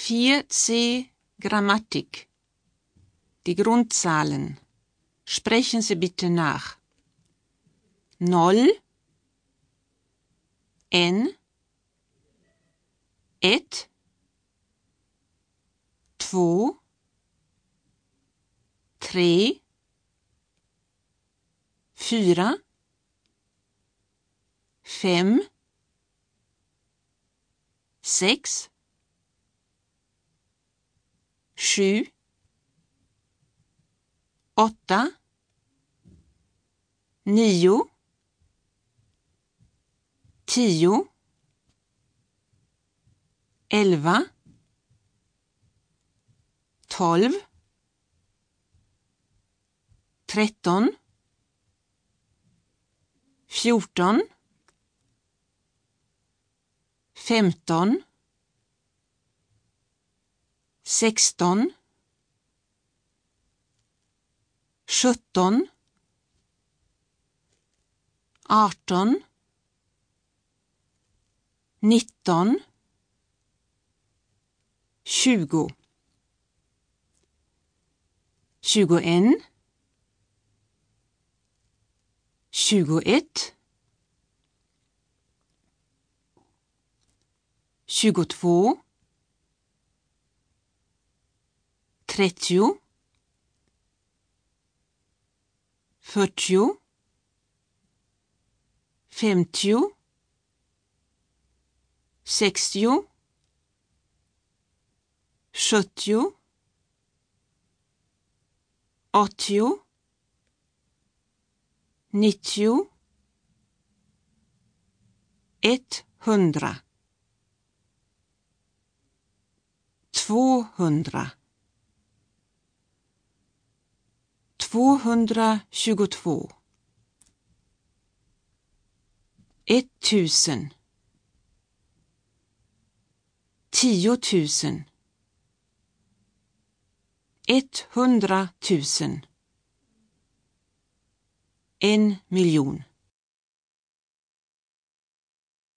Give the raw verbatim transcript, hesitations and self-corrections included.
vier C Grammatik. Die Grundzahlen. Sprechen Sie bitte nach. Noll, en, ett, två, tre, fyra, fem, sex, sju, åtta, nio, tio, elva, tolv, tretton, fjorton, femton, sexton, sjutton, arton, nitton, tjugo, tjugoen, tjugoett, tjugotvå, trettio, fyrtio, femtio, sextio, sjuttio, åttio, nittio, etthundra, tvåhundra, tvåhundratjugotvå, etttusen, tiotusen, etthundratusen, en miljon.